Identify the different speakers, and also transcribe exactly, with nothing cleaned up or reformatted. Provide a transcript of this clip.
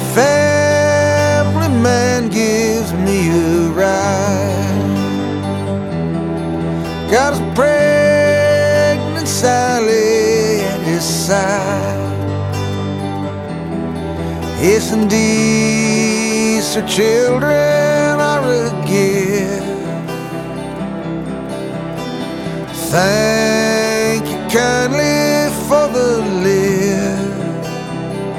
Speaker 1: family man gives me a ride. Got his pregnant Sally at his side. Yes, indeed, sir, children are a gift. Thank you kindly for the lift.